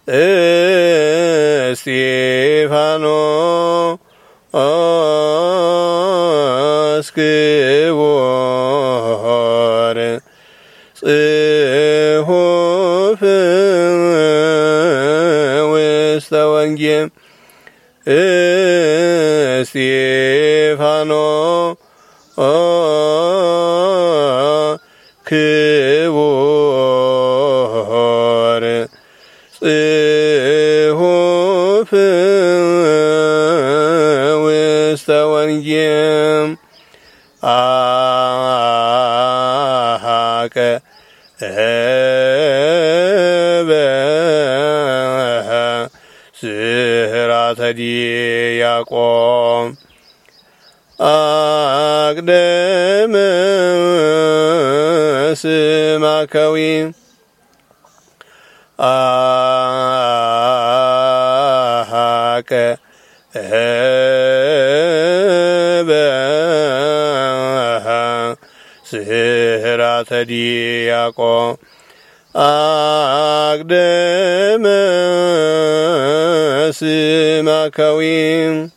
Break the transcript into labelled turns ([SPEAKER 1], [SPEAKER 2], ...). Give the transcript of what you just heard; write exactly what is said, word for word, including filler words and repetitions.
[SPEAKER 1] እስጢፋኖስ ክቡር ጽሑፍ ውስተ ወንጌል እስጢፋኖስ ክቡር ጽሑፍ ውስተ ወንጌል አሐቀ ስራተ ዲያቆን አቅደመ ስማከዊ አሐቀ ስራተ ዲያቆን አቅደመ ስማከዊ